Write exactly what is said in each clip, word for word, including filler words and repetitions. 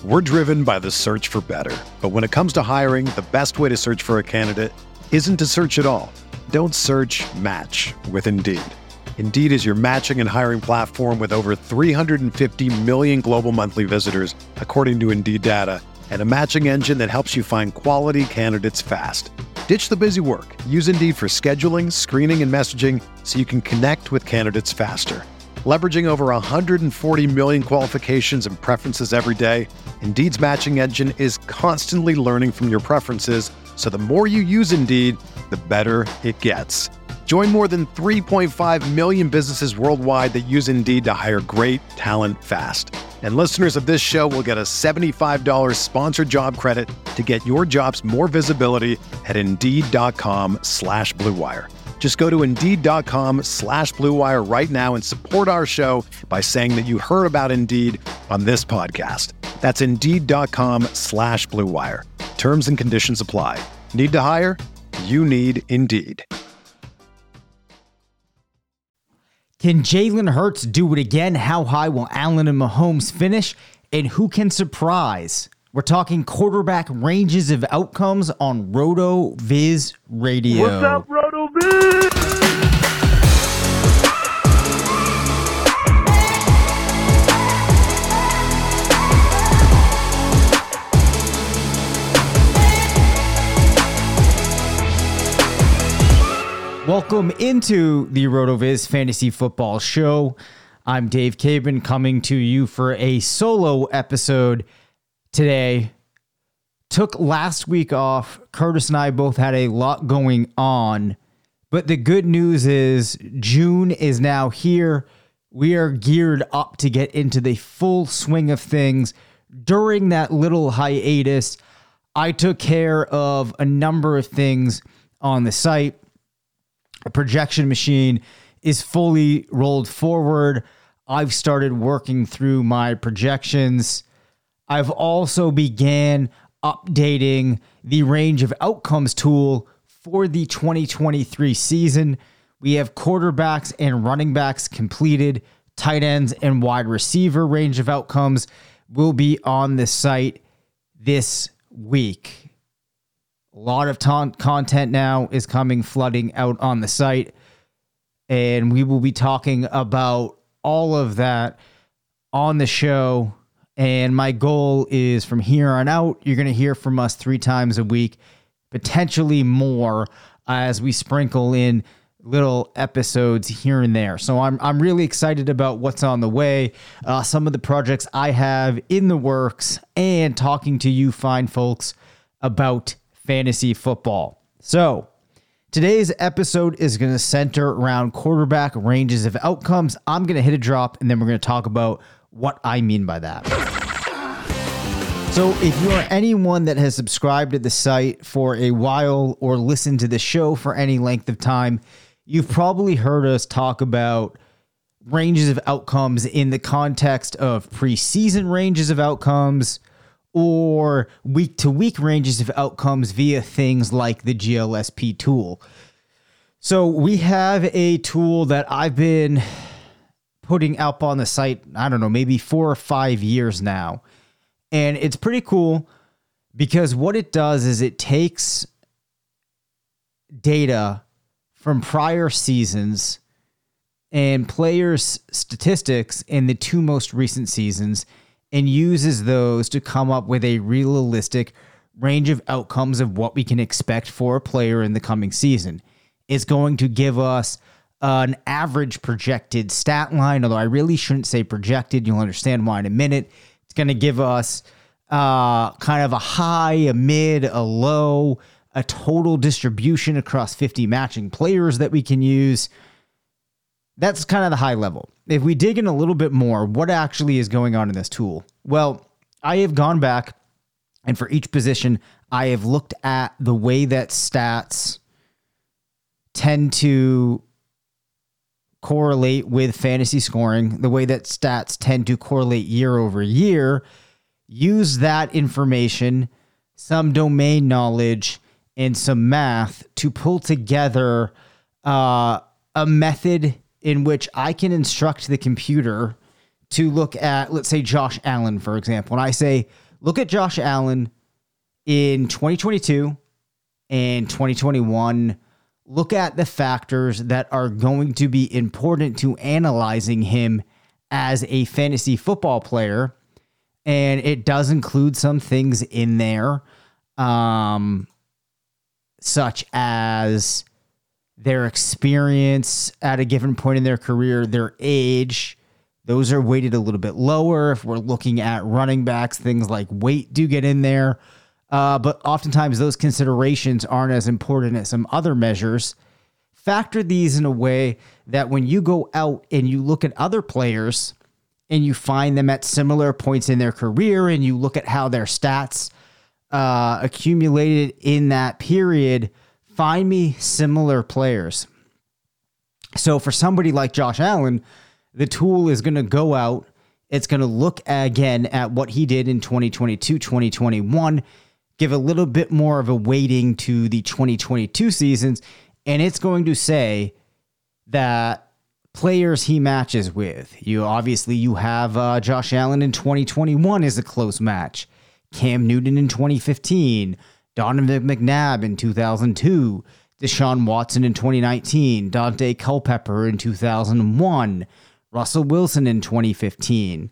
We're driven by the search for better. But when it comes to hiring, the best way to search for a candidate isn't to search at all. Don't search, match with Indeed. Indeed is your matching and hiring platform with over three hundred fifty million global monthly visitors, according to Indeed data, and a matching engine that helps you find quality candidates fast. Ditch the busy work. Use Indeed for scheduling, screening, and messaging so you can connect with candidates faster. Leveraging over one hundred forty million qualifications and preferences every day, Indeed's matching engine is constantly learning from your preferences, so the more you use Indeed, the better it gets. Join more than three point five million businesses worldwide that use Indeed to hire great talent fast. And listeners of this show will get a seventy-five dollars sponsored job credit to get your jobs more visibility at Indeed.com slash Blue Wire. Just go to Indeed.com slash Blue Wire right now and support our show by saying that you heard about Indeed on this podcast. That's Indeed.com slash Blue Wire. Terms and conditions apply. Need to hire? You need Indeed. Can Jalen Hurts do it again? How high will Allen and Mahomes finish? And who can surprise? We're talking quarterback ranges of outcomes on RotoViz Radio. What's up, RotoViz? Welcome into the RotoViz Fantasy Football Show. I'm Dave Cabin coming to you for a solo episode today. Took last week off. Curtis and I both had a lot going on, but the good news is June is now here. We are geared up to get into the full swing of things. During that little hiatus, I took care of a number of things on the site. A projection machine is fully rolled forward. I've started working through my projections. I've also began updating the range of outcomes tool for the twenty twenty-three season. We have quarterbacks and running backs completed. Tight ends and wide receiver range of outcomes will be on the site this week. A lot of ta- content now is coming flooding out on the site, and we will be talking about all of that on the show. And my goal is from here on out, you're going to hear from us three times a week, potentially more as we sprinkle in little episodes here and there. So I'm I'm really excited about what's on the way, uh, some of the projects I have in the works, and talking to you fine folks about fantasy football. So today's episode is going to center around quarterback ranges of outcomes. I'm going to hit a drop, and then we're going to talk about what I mean by that. So if you are anyone that has subscribed to the site for a while or listened to the show for any length of time, you've probably heard us talk about ranges of outcomes in the context of preseason ranges of outcomes or week-to-week ranges of outcomes via things like the G L S P tool. So we have a tool that I've been putting up on the site, I don't know, maybe four or five years now. And it's pretty cool because what it does is it takes data from prior seasons and players' statistics in the two most recent seasons and uses those to come up with a realistic range of outcomes of what we can expect for a player in the coming season. It's going to give us an average projected stat line, although I really shouldn't say projected. You'll understand why in a minute. It's going to give us uh, kind of a high, a mid, a low, a total distribution across fifty matching players that we can use. That's kind of the high level. If we dig in a little bit more, what actually is going on in this tool? Well, I have gone back, and for each position, I have looked at the way that stats tend to correlate with fantasy scoring, the way that stats tend to correlate year over year, use that information, some domain knowledge, and some math to pull together uh, a method in which I can instruct the computer to look at, let's say, Josh Allen, for example. And I say, look at Josh Allen in twenty twenty-two and twenty twenty-one. Look at the factors that are going to be important to analyzing him as a fantasy football player. And it does include some things in there, um, such as their experience at a given point in their career, their age. Those are weighted a little bit lower. If we're looking at running backs, things like weight do get in there. Uh, but oftentimes those considerations aren't as important as some other measures. Factor these in a way that when you go out and you look at other players and you find them at similar points in their career and you look at how their stats uh, accumulated in that period, find me similar players. So for somebody like Josh Allen, the tool is going to go out. It's going to look again at what he did in twenty twenty-two, twenty twenty-one, give a little bit more of a weighting to the twenty twenty-two seasons, and it's going to say that players he matches with. You obviously you have uh, Josh Allen in twenty twenty-one is a close match. Cam Newton in twenty fifteen, Donovan McNabb in two thousand two, Deshaun Watson in twenty nineteen, Dante Culpepper in two thousand one, Russell Wilson in twenty fifteen.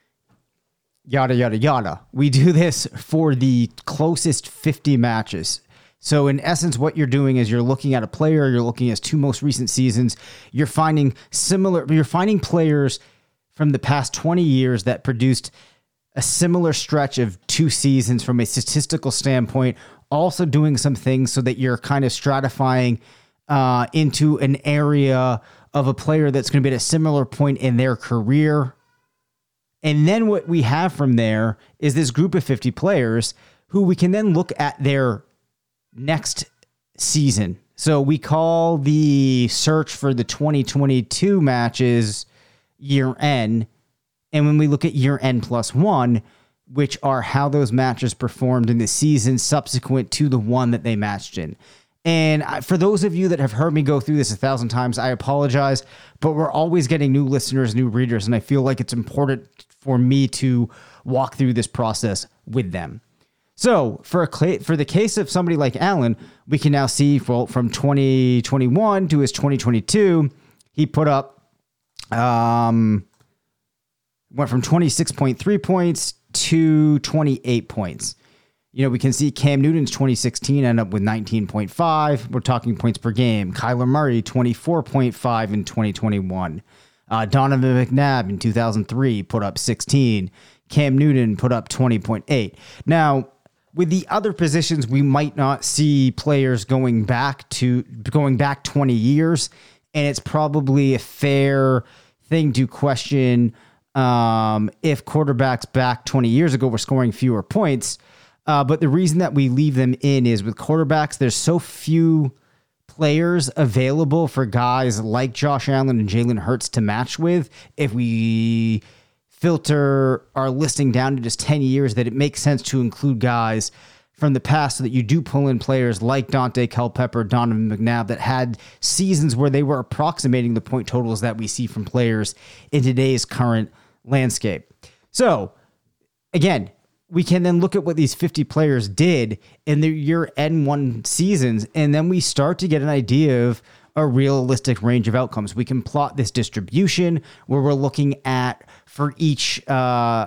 Yada, yada, yada. We do this for the closest fifty matches. So in essence, what you're doing is you're looking at a player, you're looking at two most recent seasons, you're finding similar, you're finding players from the past twenty years that produced a similar stretch of two seasons from a statistical standpoint, also doing some things so that you're kind of stratifying uh, into an area of a player that's going to be at a similar point in their career. And then what we have from there is this group of fifty players who we can then look at their next season. So we call the search for the twenty twenty-two matches year end. And when we look at year end plus one, which are how those matches performed in the season subsequent to the one that they matched in. And for those of you that have heard me go through this a thousand times, I apologize, but we're always getting new listeners, new readers, and I feel like it's important for me to walk through this process with them. So for a for the case of somebody like Allen, we can now see well, from twenty twenty-one to his twenty twenty-two, he put up, um, went from twenty-six point three points to twenty-eight points. You know, we can see Cam Newton's twenty sixteen end up with nineteen point five. We're talking points per game. Kyler Murray, twenty-four point five in twenty twenty-one. Uh, Donovan McNabb in two thousand three put up sixteen. Cam Newton put up twenty point eight. Now, with the other positions, we might not see players going back to going back twenty years, and it's probably a fair thing to question um, if quarterbacks back twenty years ago were scoring fewer points. Uh, but the reason that we leave them in is with quarterbacks, there's so few players available for guys like Josh Allen and Jalen Hurts to match with. If we filter our listing down to just ten years, that it makes sense to include guys from the past so that you do pull in players like Dante Culpepper, Donovan McNabb that had seasons where they were approximating the point totals that we see from players in today's current landscape. So again, we can then look at what these fifty players did in their year end one seasons, and then we start to get an idea of a realistic range of outcomes. We can plot this distribution where we're looking at for each uh,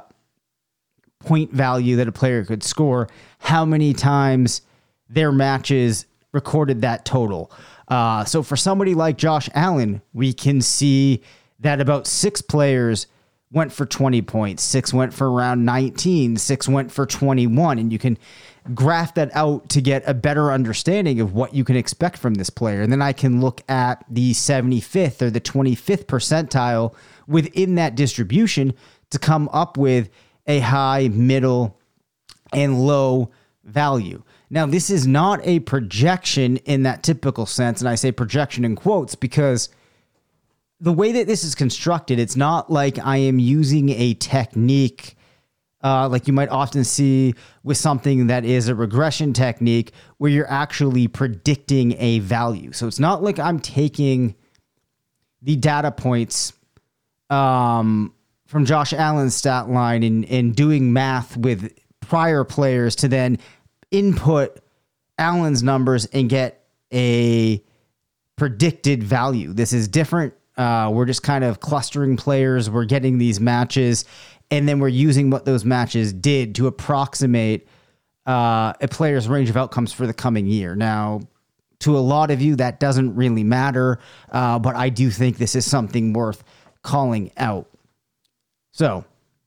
point value that a player could score, how many times their matches recorded that total. Uh, so for somebody like Josh Allen, we can see that about six players went for twenty points, six went for around nineteen, six went for twenty-one, and you can graph that out to get a better understanding of what you can expect from this player. And then I can look at the seventy-fifth or the twenty-fifth percentile within that distribution to come up with a high, middle, and low value. Now, this is not a projection in that typical sense, and I say projection in quotes because the way that this is constructed, it's not like I am using a technique uh, like you might often see with something that is a regression technique where you're actually predicting a value. So it's not like I'm taking the data points um, from Josh Allen's stat line and, and doing math with prior players to then input Allen's numbers and get a predicted value. This is different. Uh, we're just kind of clustering players. We're getting these matches, and then we're using what those matches did to approximate uh, a player's range of outcomes for the coming year. Now, to a lot of you, that doesn't really matter, uh, but I do think this is something worth calling out. So,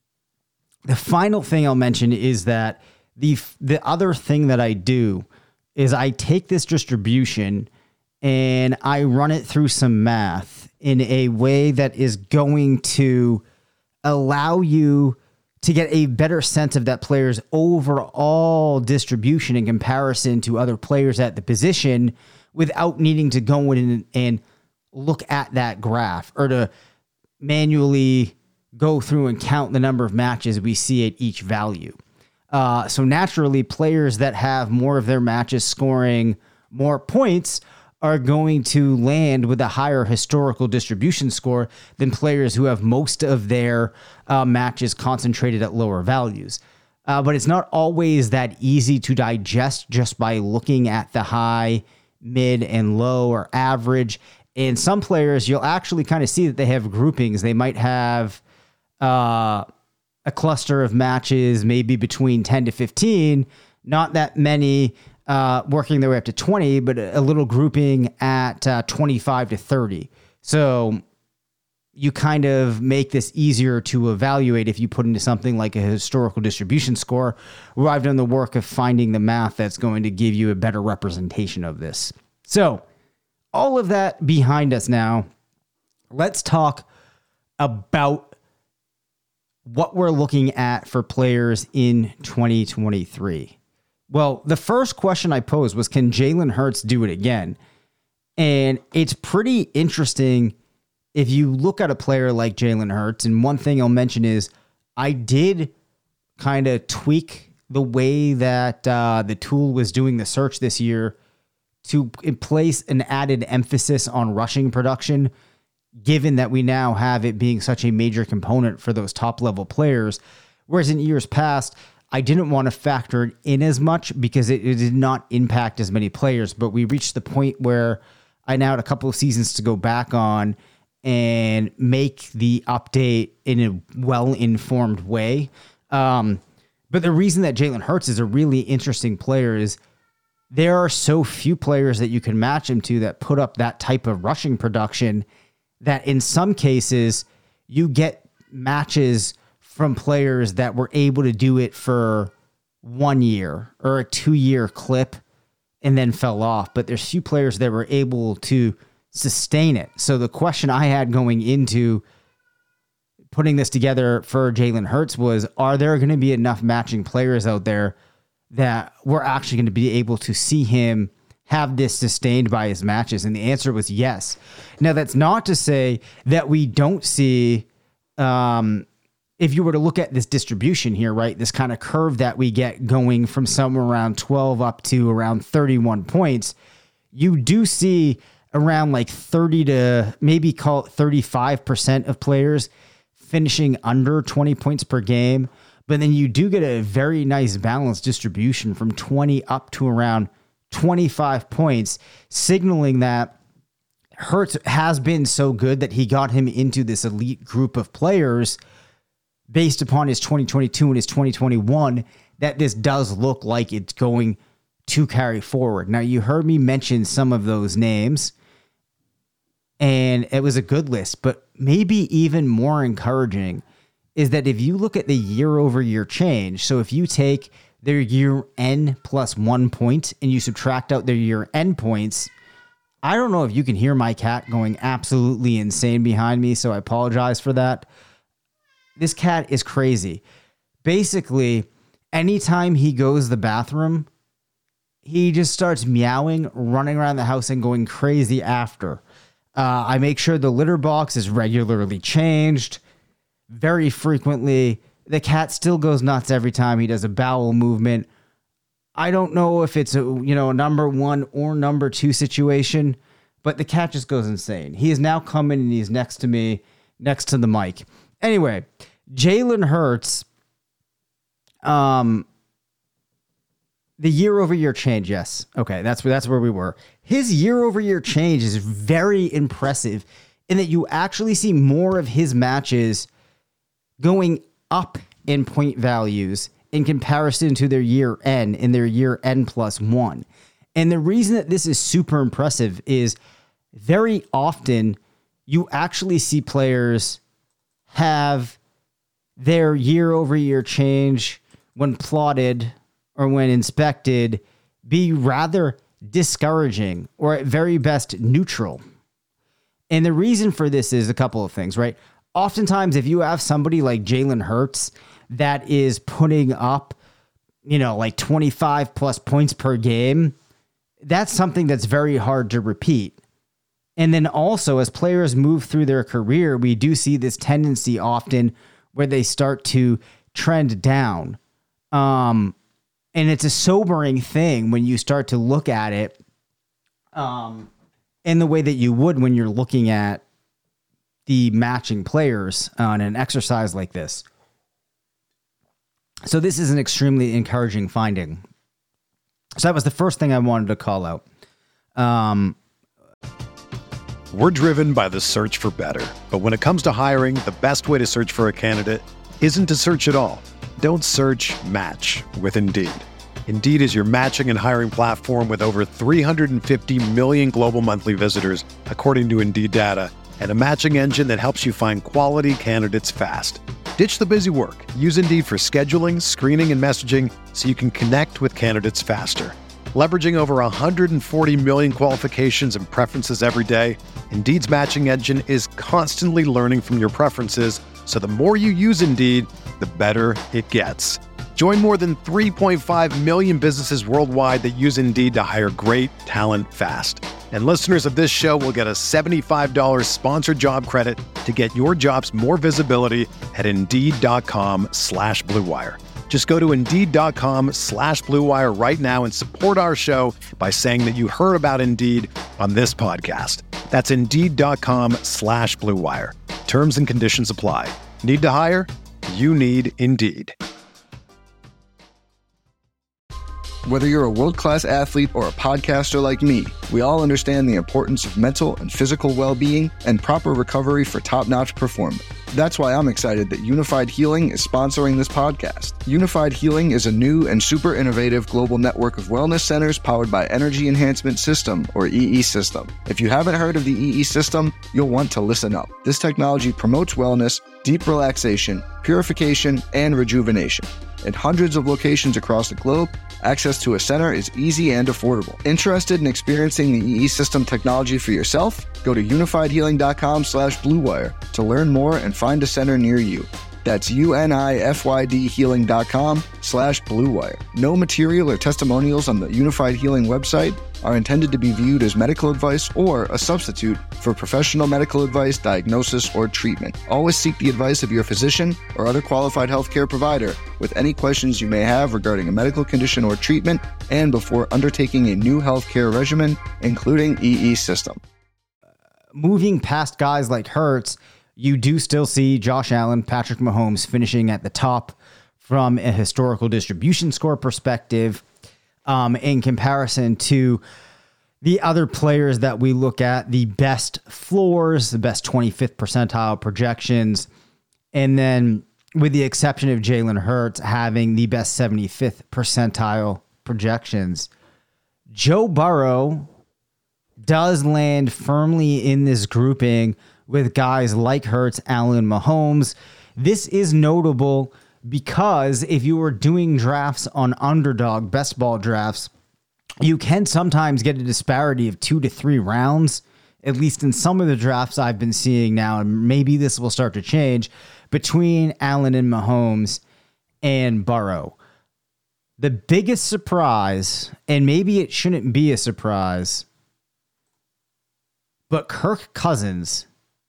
the final thing I'll mention is that the the other thing that I do is I take this distribution and I run it through some math in a way that is going to allow you to get a better sense of that player's overall distribution in comparison to other players at the position without needing to go in and look at that graph or to manually go through and count the number of matches we see at each value. Uh, so naturally, players that have more of their matches scoring more points are going to land with a higher historical distribution score than players who have most of their uh, matches concentrated at lower values. Uh, but it's not always that easy to digest just by looking at the high, mid, and low or average. And some players, you'll actually kind of see that they have groupings. They might have uh, a cluster of matches, maybe between ten to fifteen, not that many Uh, working their way up to twenty, but a little grouping at uh, twenty-five to thirty. So you kind of make this easier to evaluate if you put into something like a historical distribution score, where I've done the work of finding the math that's going to give you a better representation of this. So all of that behind us now, let's talk about what we're looking at for players in twenty twenty-three. Well, the first question I posed was, can Jalen Hurts do it again? And it's pretty interesting if you look at a player like Jalen Hurts. And one thing I'll mention is I did kind of tweak the way that uh, the tool was doing the search this year to place an added emphasis on rushing production, given that we now have it being such a major component for those top-level players. Whereas in years past, I didn't want to factor it in as much because it, it did not impact as many players, but we reached the point where I now had a couple of seasons to go back on and make the update in a well-informed way. Um, but the reason that Jalen Hurts is a really interesting player is there are so few players that you can match him to that put up that type of rushing production that in some cases you get matches from players that were able to do it for one year or a two-year clip and then fell off. But there's few players that were able to sustain it. So the question I had going into putting this together for Jalen Hurts was, are there going to be enough matching players out there that we're actually going to be able to see him have this sustained by his matches? And the answer was yes. Now, that's not to say that we don't see... Um, If you were to look at this distribution here, right, this kind of curve that we get going from somewhere around twelve up to around thirty-one points, you do see around like thirty to maybe call it thirty-five percent of players finishing under twenty points per game. But then you do get a very nice balanced distribution from twenty up to around twenty-five points, signaling that Hurts has been so good that he got him into this elite group of players based upon his twenty twenty-two and his twenty twenty-one, that this does look like it's going to carry forward. Now, you heard me mention some of those names, and it was a good list, but maybe even more encouraging is that if you look at the year-over-year change, so if you take their year-end plus one point and you subtract out their year-end points, I don't know if you can hear my cat going absolutely insane behind me, so I apologize for that. This cat is crazy. Basically, anytime he goes to the bathroom, he just starts meowing, running around the house, and going crazy after. Uh, I make sure the litter box is regularly changed very frequently. The cat still goes nuts every time he does a bowel movement. I don't know if it's a, you know, a number one or number two situation, but the cat just goes insane. He is now coming and he's next to me, next to the mic. Anyway, Jalen Hurts, um, the year over year change, yes. Okay, that's where that's where we were. His year over year change is very impressive in that you actually see more of his matches going up in point values in comparison to their year N in their year N plus one. And the reason that this is super impressive is very often you actually see players have their year over year change when plotted or when inspected be rather discouraging or at very best neutral. And the reason for this is a couple of things, right? Oftentimes, if you have somebody like Jalen Hurts that is putting up, you know, like twenty-five plus points per game, that's something that's very hard to repeat. And then also, as players move through their career, we do see this tendency often where they start to trend down. Um, and it's a sobering thing when you start to look at it um, in the way that you would when you're looking at the matching players on an exercise like this. So this is an extremely encouraging finding. So that was the first thing I wanted to call out. Um, We're driven by the search for better. But when it comes to hiring, the best way to search for a candidate isn't to search at all. Don't search, match with Indeed. Indeed is your matching and hiring platform with over three hundred fifty million global monthly visitors, according to Indeed data, and a matching engine that helps you find quality candidates fast. Ditch the busy work. Use Indeed for scheduling, screening, and messaging so you can connect with candidates faster. Leveraging over one hundred forty million qualifications and preferences every day, Indeed's matching engine is constantly learning from your preferences, so the more you use Indeed, the better it gets. Join more than three point five million businesses worldwide that use Indeed to hire great talent fast. And listeners of this show will get a seventy-five dollars sponsored job credit to get your jobs more visibility at Indeed.com slash Blue Wire. Just go to Indeed.com slash Blue Wire right now and support our show by saying that you heard about Indeed on this podcast. That's Indeed.com slash Blue Wire. Terms and conditions apply. Need to hire? You need Indeed. Whether you're a world-class athlete or a podcaster like me, we all understand the importance of mental and physical well-being and proper recovery for top-notch performance. That's why I'm excited that Unified Healing is sponsoring this podcast. Unified Healing is a new and super innovative global network of wellness centers powered by Energy Enhancement System, or E E System. If you haven't heard of the E E System, you'll want to listen up. This technology promotes wellness, deep relaxation, purification, and rejuvenation. In hundreds of locations across the globe, access to a center is easy and affordable. Interested in experiencing the E E System technology for yourself? Go to unifiedhealing.com slash bluewire to learn more and find a center near you. That's U-N-I-F-Y-D healing.com slash bluewire. No material or testimonials on the Unified Healing website are intended to be viewed as medical advice or a substitute for professional medical advice, diagnosis, or treatment. Always seek the advice of your physician or other qualified healthcare provider with any questions you may have regarding a medical condition or treatment and before undertaking a new healthcare regimen, including E E System. Moving past guys like Hurts, you do still see Josh Allen, Patrick Mahomes finishing at the top from a historical distribution score perspective. Um, in comparison to the other players that we look at, the best floors, the best twenty-fifth percentile projections, and then with the exception of Jalen Hurts having the best seventy-fifth percentile projections, Joe Burrow does land firmly in this grouping with guys like Hurts, Allen, Mahomes. This is notable because if you were doing drafts on underdog best ball drafts, you can sometimes get a disparity of two to three rounds, at least in some of the drafts I've been seeing now, and maybe this will start to change, between Allen and Mahomes and Burrow. The biggest surprise, and maybe it shouldn't be a surprise, but Kirk Cousins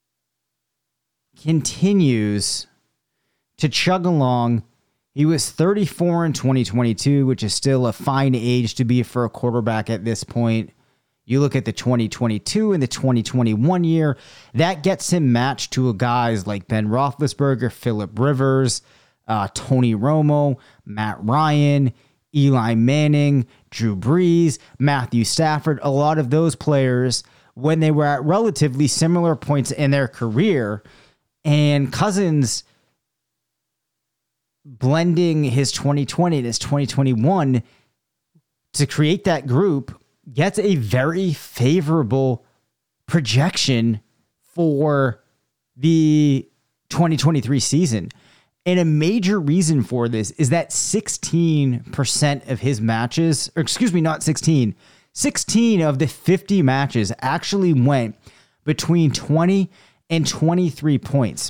continues to chug along. He was thirty-four in twenty twenty-two, which is still a fine age to be for a quarterback at this point. You look at the twenty twenty-two and the twenty twenty-one year, that gets him matched to guys like Ben Roethlisberger, Phillip Rivers, uh, Tony Romo, Matt Ryan, Eli Manning, Drew Brees, Matthew Stafford, a lot of those players when they were at relatively similar points in their career, and Cousins blending his twenty twenty and his twenty twenty-one to create that group gets a very favorable projection for the twenty twenty-three season. And a major reason for this is that sixteen percent of his matches, or excuse me, not sixteen, sixteen of the fifty matches actually went between twenty and twenty-three points.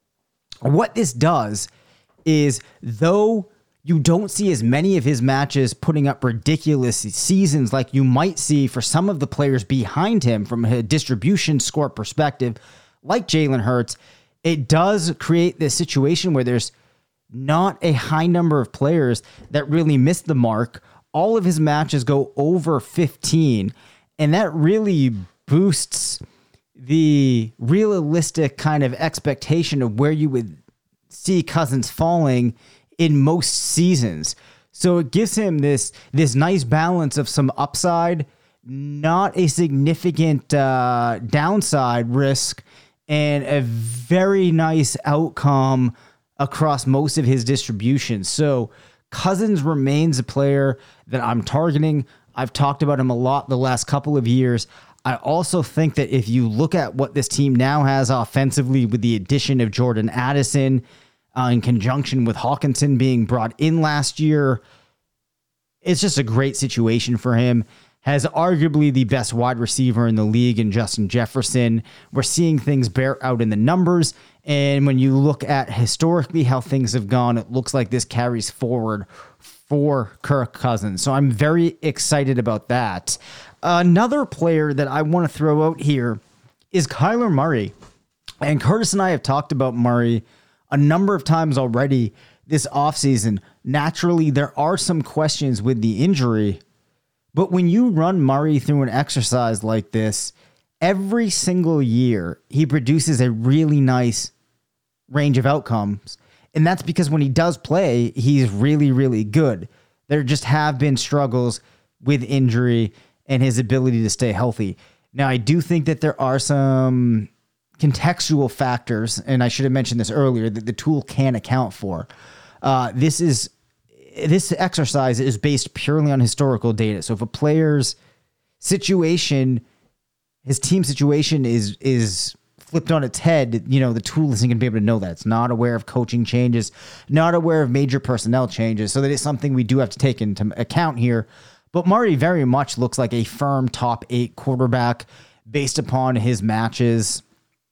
What this does is, though you don't see as many of his matches putting up ridiculous seasons like you might see for some of the players behind him from a distribution score perspective, like Jalen Hurts, it does create this situation where there's not a high number of players that really miss the mark. All of his matches go over fifteen, and that really boosts the realistic kind of expectation of where you would see Cousins falling in most seasons. So it gives him this, this nice balance of some upside, not a significant uh, downside risk, and a very nice outcome across most of his distribution. So Cousins remains a player that I'm targeting. I've talked about him a lot the last couple of years. I also think that if you look at what this team now has offensively with the addition of Jordan Addison uh, in conjunction with Hawkinson being brought in last year, it's just a great situation for him. Has arguably the best wide receiver in the league in Justin Jefferson. We're seeing things bear out in the numbers. And when you look at historically how things have gone, it looks like this carries forward for Kirk Cousins. So I'm very excited about that. Another player that I want to throw out here is Kyler Murray. And Curtis and I have talked about Murray a number of times already this offseason. Naturally, there are some questions with the injury. But when you run Murray through an exercise like this, every single year, he produces a really nice range of outcomes. And that's because when he does play, he's really, really good. There just have been struggles with injury and his ability to stay healthy. Now, I do think that there are some contextual factors, and I should have mentioned this earlier, that the tool can account for. Uh, this is... This exercise is based purely on historical data. So if a player's situation, his team situation is is flipped on its head, you know, the tool isn't going to be able to know that. It's not aware of coaching changes, not aware of major personnel changes. So that is something we do have to take into account here. But Murray very much looks like a firm top eight quarterback based upon his matches.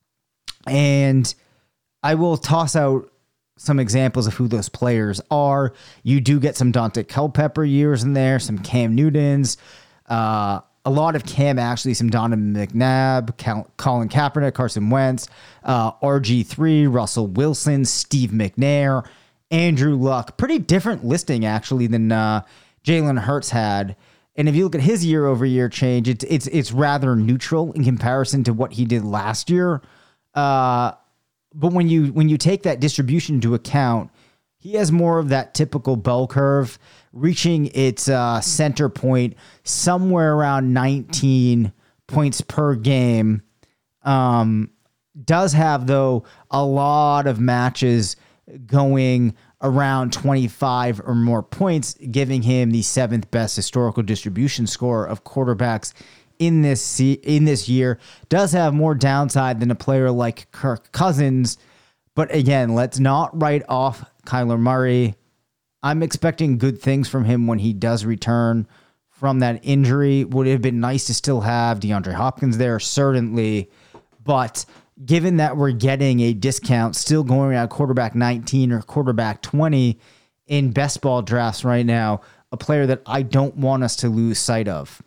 And I will toss out some examples of who those players are. You do get some Dante Culpepper years in there, some Cam Newtons, uh, a lot of Cam actually, some Donovan McNabb, Cal- Colin Kaepernick, Carson Wentz, uh, R G three, Russell Wilson, Steve McNair, Andrew Luck. Pretty different listing actually than uh, Jalen Hurts had. And if you look at his year over year change, it's it's it's rather neutral in comparison to what he did last year. Uh, But when you when you take that distribution into account, he has more of that typical bell curve, reaching its uh, center point somewhere around nineteen points per game. Um, does have, though, a lot of matches going around twenty-five or more points, giving him the seventh best historical distribution score of quarterbacks in this in this year. Does have more downside than a player like Kirk Cousins. But again, let's not write off Kyler Murray. I'm expecting good things from him when he does return from that injury. Would it have been nice to still have DeAndre Hopkins there? Certainly. But given that we're getting a discount, still going around quarterback nineteen or quarterback twenty in best ball drafts right now, a player that I don't want us to lose sight of.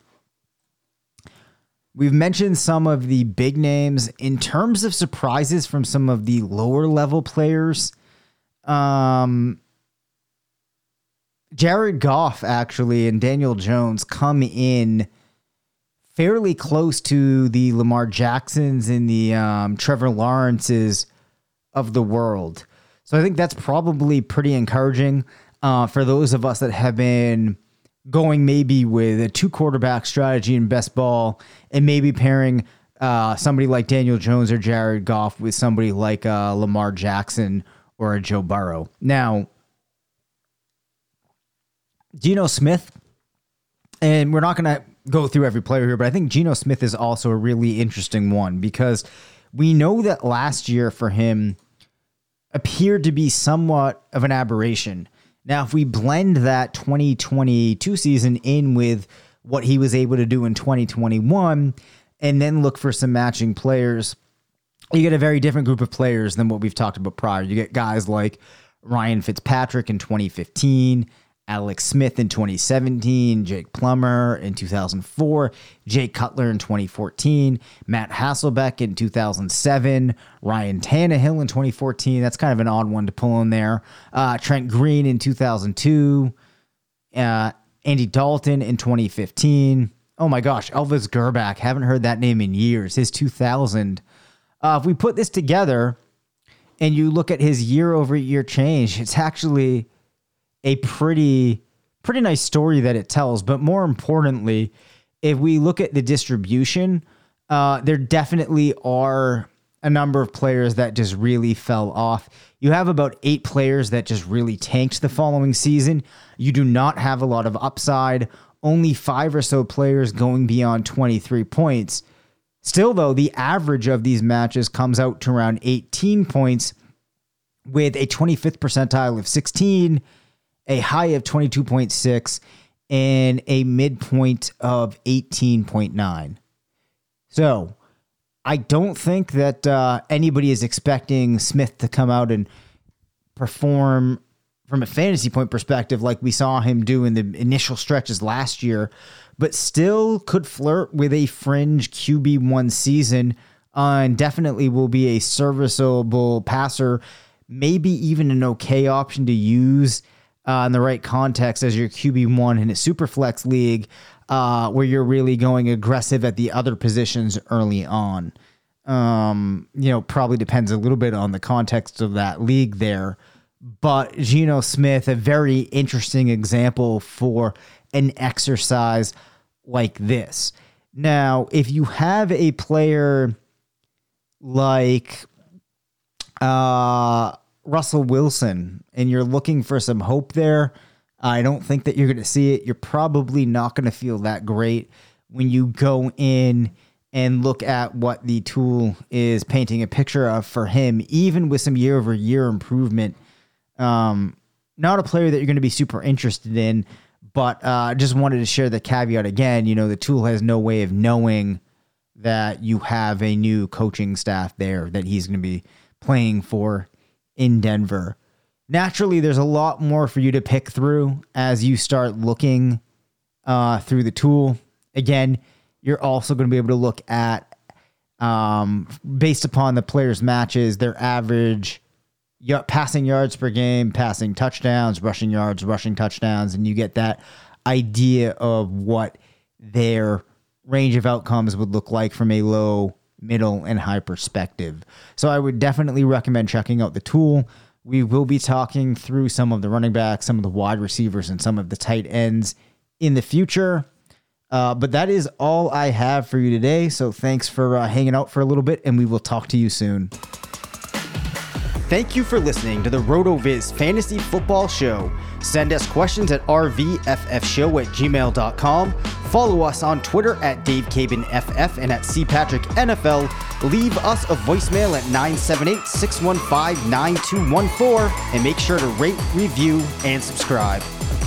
We've mentioned some of the big names. In terms of surprises from some of the lower level players, um, Jared Goff actually and Daniel Jones come in fairly close to the Lamar Jacksons and the um, Trevor Lawrences of the world. So I think that's probably pretty encouraging. Uh, for those of us that have been going maybe with a two quarterback strategy in best ball and maybe pairing uh, somebody like Daniel Jones or Jared Goff with somebody like uh, Lamar Jackson or a Joe Burrow. Now, Geno Smith, and we're not going to go through every player here, but I think Geno Smith is also a really interesting one because we know that last year for him appeared to be somewhat of an aberration. Now, if we blend that twenty twenty-two season in with what he was able to do in twenty twenty-one and then look for some matching players, you get a very different group of players than what we've talked about prior. You get guys like Ryan Fitzpatrick in twenty fifteen, Alex Smith in twenty seventeen, Jake Plummer in two thousand four, Jake Cutler in twenty fourteen, Matt Hasselbeck in two thousand seven, Ryan Tannehill in twenty fourteen. That's kind of an odd one to pull in there. Uh, Trent Green in two thousand two, uh, Andy Dalton in twenty fifteen. Oh my gosh, Elvis Grbac. Haven't heard that name in years. His two thousand. Uh, if we put this together and you look at his year over year change, it's actually a pretty, pretty nice story that it tells. But more importantly, if we look at the distribution, uh, there definitely are a number of players that just really fell off. You have about eight players that just really tanked the following season. You do not have a lot of upside. Only five or so players going beyond twenty-three points. Still, though, the average of these matches comes out to around eighteen points with a twenty-fifth percentile of sixteen, a high of twenty-two point six, and a midpoint of eighteen point nine. So I don't think that uh, anybody is expecting Smith to come out and perform from a fantasy point perspective like we saw him do in the initial stretches last year, but still could flirt with a fringe Q B one season uh, and definitely will be a serviceable passer, maybe even an okay option to use Uh, in the right context as your Q B one in a super flex league uh, where you're really going aggressive at the other positions early on. Um, you know, probably depends a little bit on the context of that league there. But Geno Smith, a very interesting example for an exercise like this. Now, if you have a player like uh, Russell Wilson and you're looking for some hope there, I don't think that you're going to see it. You're probably not going to feel that great when you go in and look at what the tool is painting a picture of for him, even with some year over year improvement. Um, not a player that you're going to be super interested in, but I uh, just wanted to share the caveat again. You know, the tool has no way of knowing that you have a new coaching staff there that he's going to be playing for in Denver. Naturally, there's a lot more for you to pick through as you start looking uh, through the tool. Again, you're also going to be able to look at, um, based upon the players' matches, their average y- passing yards per game, passing touchdowns, rushing yards, rushing touchdowns, and you get that idea of what their range of outcomes would look like from a low, middle, and high perspective. So I would definitely recommend checking out the tool. We will be talking through some of the running backs, some of the wide receivers, and some of the tight ends in the future. Uh, but that is all I have for you today. So thanks for uh, hanging out for a little bit, and we will talk to you soon. Thank you for listening to the RotoViz Fantasy Football Show. Send us questions at r v f f show at gmail dot com. Follow us on Twitter at Dave Cabin F F and at C Patrick N F L. Leave us a voicemail at nine seven eight, six one five, nine two one four and make sure to rate, review, and subscribe.